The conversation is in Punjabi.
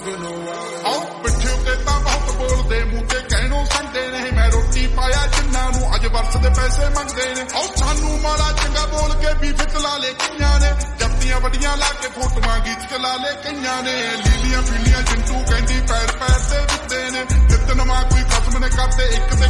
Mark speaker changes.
Speaker 1: ਪਿੱਠੇ ਉੱਤੇ ਤਾਂ ਬਹੁਤ ਬੋਲਦੇ, ਮੂੰਹ ਤੇ ਕਹਿਣੋਂ ਸੰਦੇ ਨੇ। ਮੈਂ ਰੋਟੀ ਪਾਇਆ ਜਿੰਨਾਂ ਨੂੰ ਅੱਜ ਵਰਸ ਦੇ ਪੈਸੇ ਮੰਗਦੇ ਨੇ। ਸਾਨੂੰ ਮਾੜਾ ਚੰਗਾ ਬੋਲ ਕੇ ਵੀ ਚਲਾ ਲੈ ਕਈਆਂ ਨੇ। ਜੱਫੀਆਂ ਵੱਡੀਆਂ ਲਾ ਕੇ ਫੋਟੋਆਂ ਗੀਤ ਚਲਾ ਲੈ ਕਈਆਂ ਨੇ। ਲੀਲੀਆਂ ਪੀਲੀਆਂ ਚਿੰਟੂ ਕਹਿੰਦੀ ਪੈਰ ਪੈਰ ਤੇ ਦਿੱਤੇ ਨੇ। ਜਿੱਤ ਨਵਾਂ ਕੋਈ ਖਸਮ ਨੇ ਕਰਦੇ ਇੱਕ